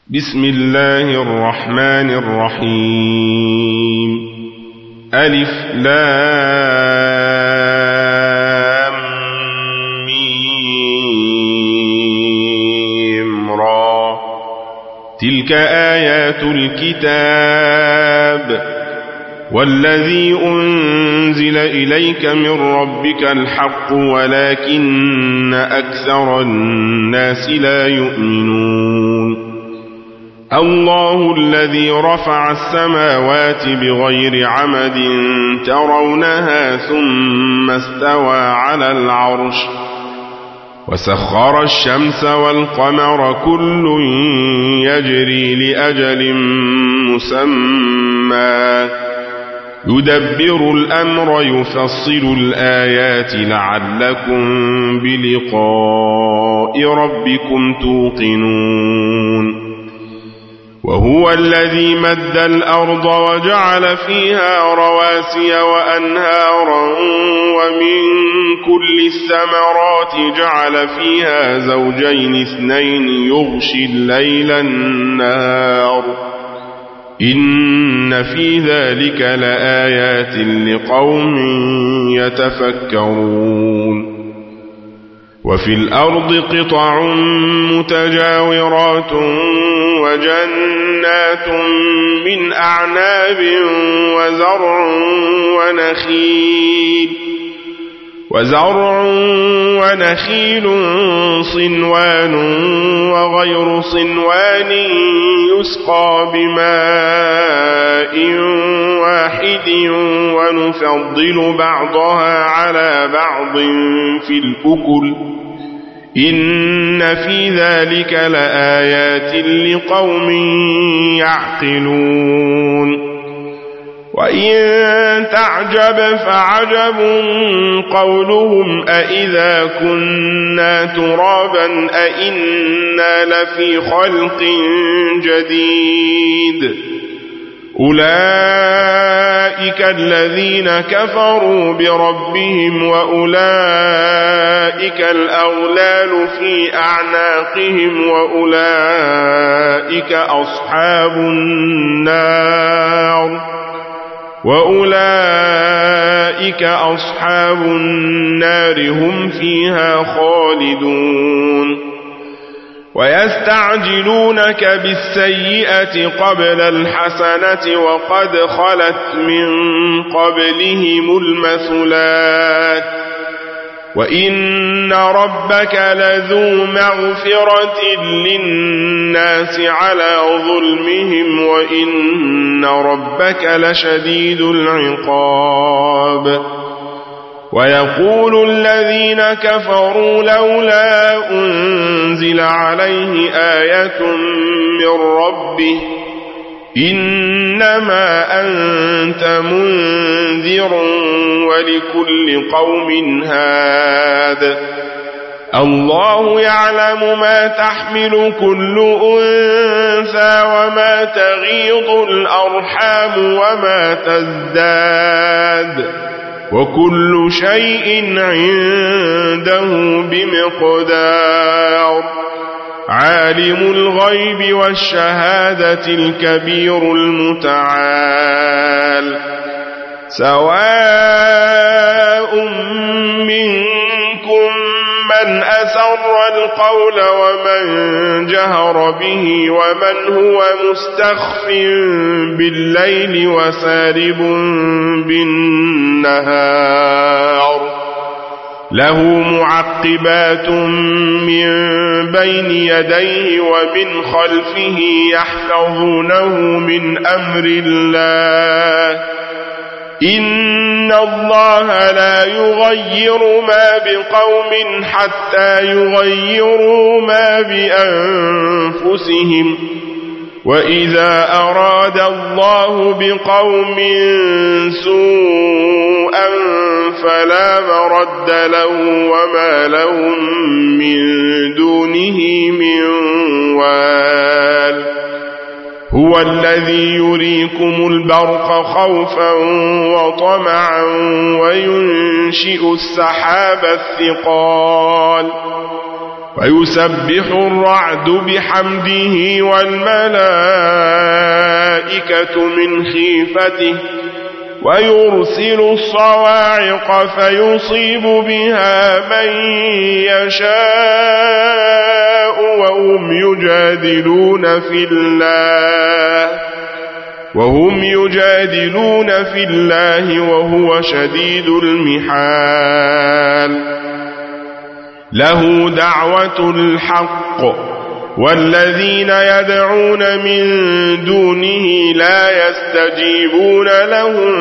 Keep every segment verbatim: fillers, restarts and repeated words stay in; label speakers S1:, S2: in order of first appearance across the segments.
S1: بسم الله الرحمن الرحيم ألف لام ميم را تلك آيات الكتاب والذي أنزل إليك من ربك الحق ولكن أكثر الناس لا يؤمنون الله الذي رفع السماوات بغير عمد ترونها ثم استوى على العرش وسخر الشمس والقمر كل يجري لأجل مسمى يدبر الأمر يفصل الآيات لعلكم بلقاء ربكم توقنون وهو الذي مد الأرض وجعل فيها رواسي وأنهارا ومن كل الثمرات جعل فيها زوجين اثنين يغشي الليل النهار إن في ذلك لآيات لقوم يتفكرون وفي الأرض قطع متجاورات وجنات من أعناب وزرع ونخيل وزرع ونخيل صنوان وغير صنوان يسقى بماء واحد ونفضل بعضها على بعض في الأكل إن في ذلك لآيات لقوم يعقلون وإن تعجب فعجب قولهم أإذا كنا ترابا أإنا لفي خلق جديد أولئك الذين كفروا بربهم وأولئك الأغلال في أعناقهم وأولئك أصحاب النار وأولئك أصحاب النار هم فيها خالدون ويستعجلونك بالسيئة قبل الحسنة وقد خلت من قبلهم المثلات وإن ربك لذو مغفرة للناس على ظلمهم وإن ربك لشديد العقاب ويقول الذين كفروا لولا أنزل عليه آية من ربه إنما أنت منذر ولكل قوم هاد الله يعلم ما تحمل كل أنثى وما تغيض الأرحام وما تزداد وكل شيء عنده بمقدار عالم الغيب والشهادة الكبير المتعال سواء منكم من أسر القول ومن جهر به ومن هو مستخف بالليل وسارب بالنهار له معقبات من بين يديه ومن خلفه يحفظونه من أمر الله إن الله لا يغير ما بقوم حتى يغيروا ما بأنفسهم وإذا أراد الله بقوم سوءا فلا مرد له وما لهم من دونه من وال هو الذي يريكم البرق خوفا وطمعا وينشئ السحاب الثقال ويسبح الرعد بحمده والملائكة من خيفته ويرسل الصواعق فيصيب بها من يشاء وهم يجادلون في الله وهم يجادلون في الله وهو شديد المحال. له دعوة الحق والذين يدعون من دونه لا يستجيبون لهم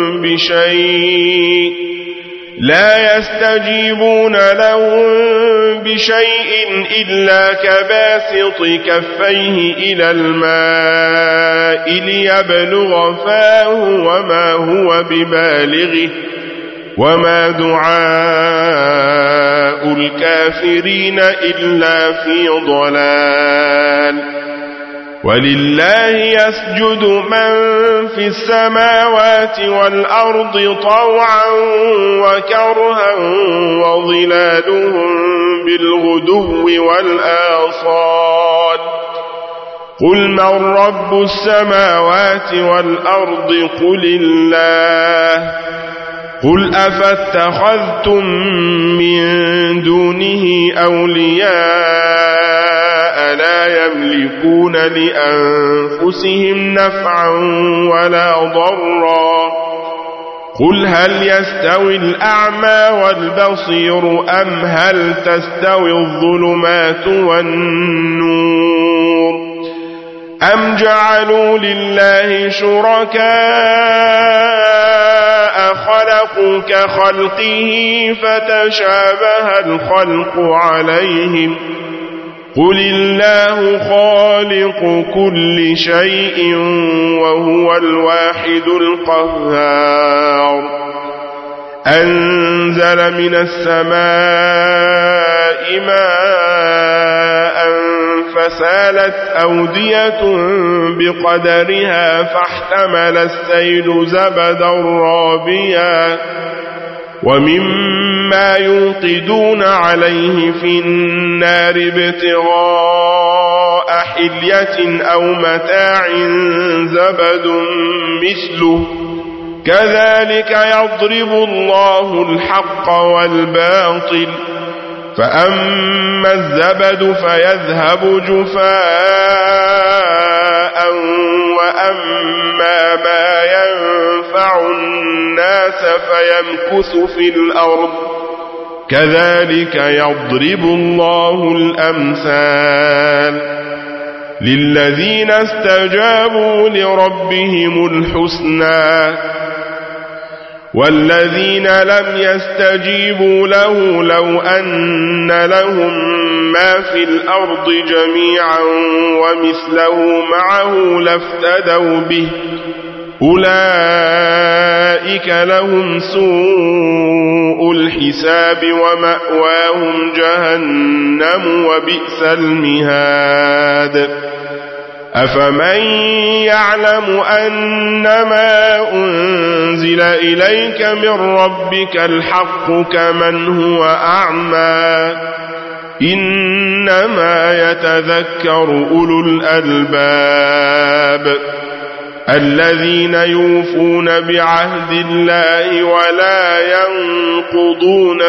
S1: بشيء لا يستجيبون لهم بشيء إلا كباسط كفيه إلى الماء ليبلغ فاه وما هو ببالغه وما دعاء الكافرين إلا في ضلال. ولله يسجد من في السماوات والأرض طوعا وكرها وظلالهم بالغدو والآصال. قل من رب السماوات والأرض قل الله قل أفاتخذتم من دونه أولياء لا يملكون لأنفسهم نفعا ولا ضرا. قل هل يستوي الأعمى والبصير أم هل تستوي الظلمات والنور أم جعلوا لله شركاء خلقوا كخلقه فتشابه الخلق عليهم قل الله خالق كل شيء وهو الواحد القهار. أنزل من السماء ماء فسالت أودية بقدرها فاحتمل السيل زبدا رابيا ومما يوقدون عليه في النار ابتغاء حلية أو متاع زبد مثله كذلك يضرب الله الحق والباطل فأما الزبد فيذهب جفاء وأما ما ينفع الناس فيمكث في الأرض كذلك يضرب الله الأمثال. للذين استجابوا لربهم الحسنى والذين لم يستجيبوا له لو أن لهم ما في الأرض جميعا ومثله معه لافتدوا به أولئك لهم سوء الحساب ومأواهم جهنم وبئس المهاد. أفمن يعلم أنما أنزل إليك من ربك الحق كمن هو أعمى إنما يتذكر أولو الألباب الذين يوفون بعهد الله ولا ينقضون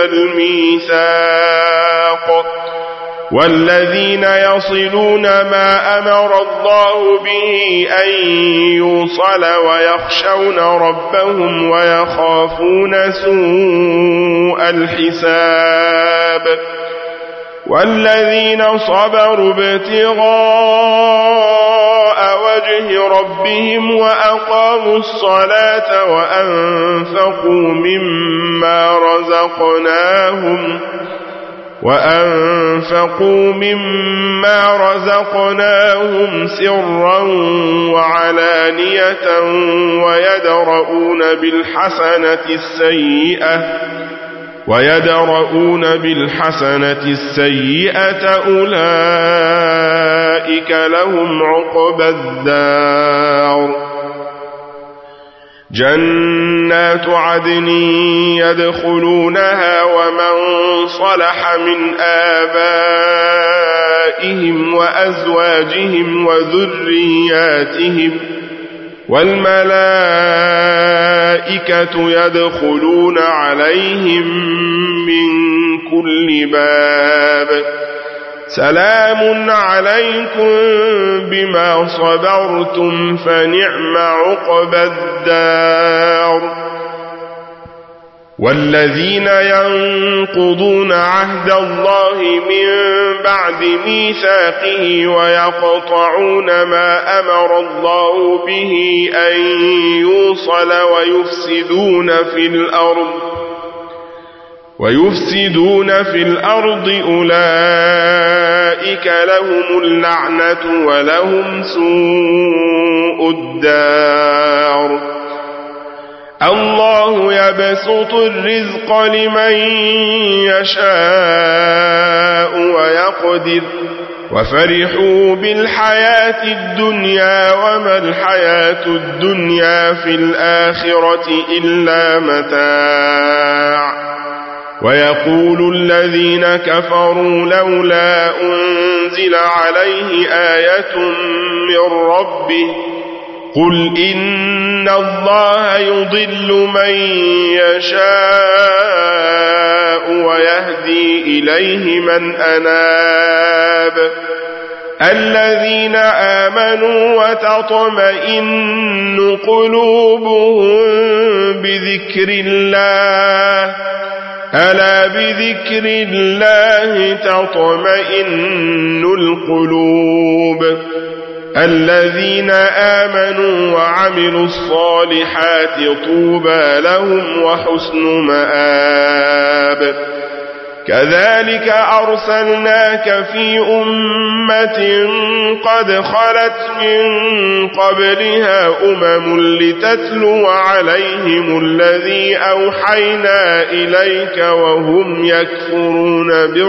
S1: الميثاق والذين يصلون ما أمر الله به أن يوصل ويخشون ربهم ويخافون سوء الحساب والذين صبروا ابتغاء وجه ربهم وأقاموا الصلاة وأنفقوا مما رزقناهم وأنفقوا مما رزقناهم سرا وعلانية ويدرؤون بالحسنة السيئة ويدرؤون بالحسنة السيئة أولئك لهم عقبى الدار. جنات عدن يدخلونها ومن صلح من آبائهم وأزواجهم وذرياتهم والملائكة يدخلون عليهم من كل باب سلام عليكم بما صبرتم فنعم عقبى الدار. والذين ينقضون عهد الله من بعد ميثاقه ويقطعون ما أمر الله به أن يوصل ويفسدون في الأرض ويفسدون في الأرض أولئك لهم اللعنة ولهم سوء الدار. الله يبسط الرزق لمن يشاء ويقدر وفرحوا بالحياة الدنيا وما الحياة الدنيا في الآخرة إلا متاع. ويقول الذين كفروا لولا أنزل عليه آية من ربه قل إن الله يضل من يشاء ويهدي إليه من أناب. الذين آمنوا وتطمئن قلوبهم بذكر الله ألا بذكر الله تطمئن القلوب. الذين آمنوا وعملوا الصالحات طوبى لهم وحسن مآب. كذلك أرسلناك في أمة قد خلت من قبلها أمم لتتلو عليهم الذي أوحينا إليك وهم يكفرون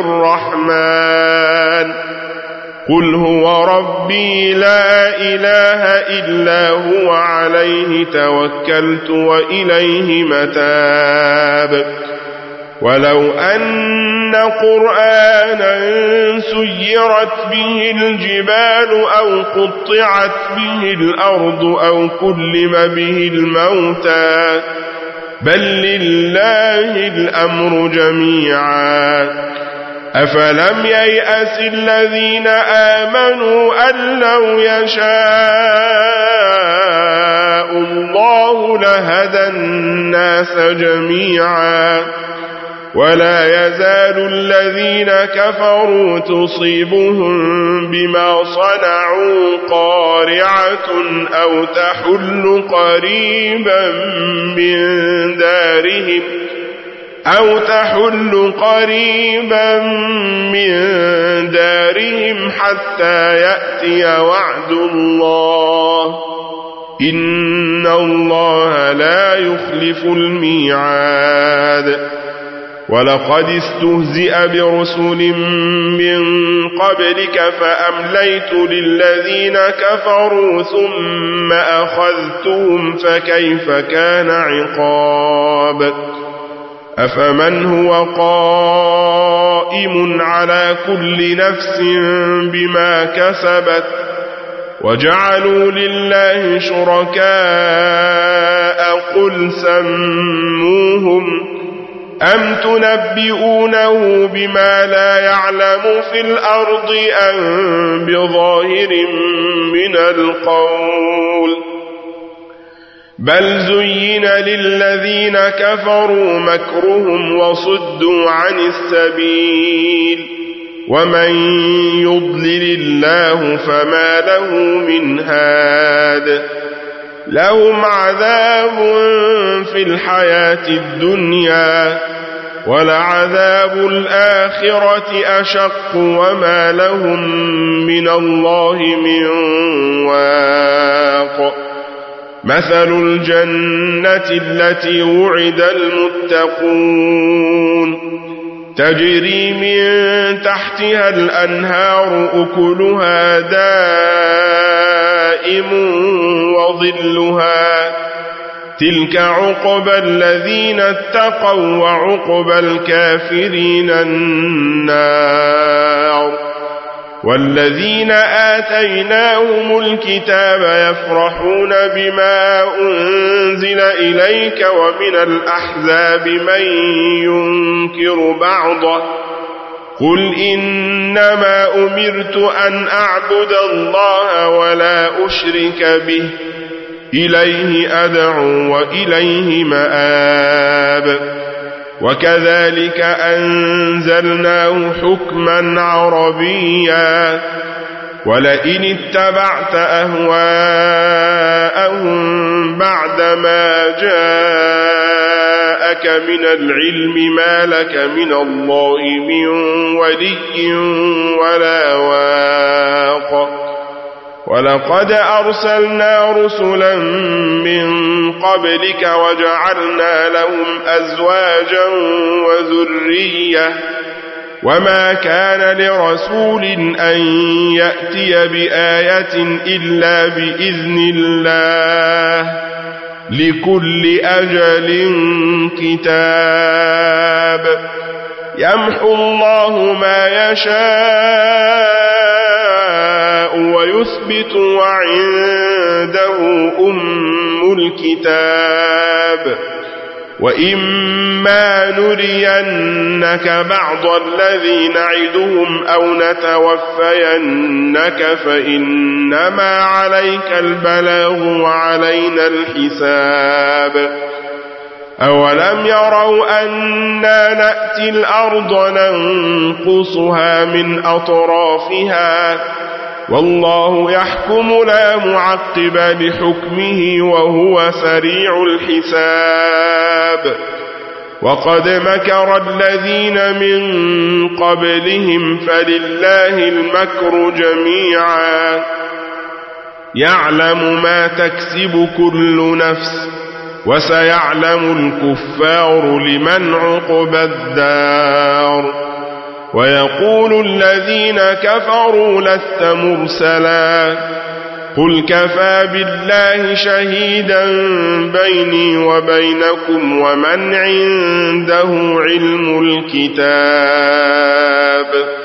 S1: بالرحمن قل هو ربي لا إله إلا هو عليه توكلت وإليه متاب. ولو أن قرآنا سيرت به الجبال أو قطعت به الأرض أو كلم به الموتى بل لله الأمر جميعا أفلم ييأس الذين آمنوا أن لو يشاء الله لهدى الناس جميعا ولا يزال الذين كفروا تصيبهم بما صنعوا قارعة أو تحل قريبا من دارهم أو تحل قريبا من دارهم حتى يأتي وعد الله إن الله لا يخلف الميعاد. ولقد استهزئ برسل من قبلك فأمليت للذين كفروا ثم أخذتهم فكيف كان عقاب. أفمن هو قائم على كل نفس بما كسبت وجعلوا لله شركاء قل سموهم أم تنبئونه بما لا يعلم في الأرض أم بظاهر من القول بل زين للذين كفروا مكرهم وصدوا عن السبيل ومن يضلل الله فما له من هاد. لهم عذاب في الحياة الدنيا ولعذاب الآخرة أشق وما لهم من الله من واق. مثل الجنة التي وعد المتقون تجري من تحتها الأنهار أكلها دائم وظلها تلك عقبى الذين اتقوا وعقبى الكافرين النار. والذين آتيناهم الكتاب يفرحون بما أنزل إليك ومن الأحزاب من ينكر بعضه قل إنما أمرت أن أعبد الله ولا أشرك به إليه أدعو وإليه مآب. وكذلك أنزلناه حكما عربيا ولئن اتبعت أهواءهم بعدما جاءك من العلم ما لك من الله من ولي ولا واق. ولقد أرسلنا رسلا من قبلك وجعلنا لهم أزواجا وذرية وما كان لرسول أن يأتي بآية إلا بإذن الله لكل أجل كتاب يمحو الله ما يشاء ويثبت وعنده أم الكتاب. وإما نرينك بعض الذي نعدهم أو نتوفينك فإنما عليك البلاغ وعلينا الحساب. أولم يروا أنا نأتي الأرض ننقصها من أطرافها والله يحكم لا معقب لحكمه وهو سريع الحساب. وقد مكر الذين من قبلهم فلله المكر جميعا يعلم ما تكسب كل نفس وسيعلم الكفار لمن عقبى الدار. ويقول الذين كفروا لست مرسلا قل كفى بالله شهيدا بيني وبينكم ومن عنده علم الكتاب.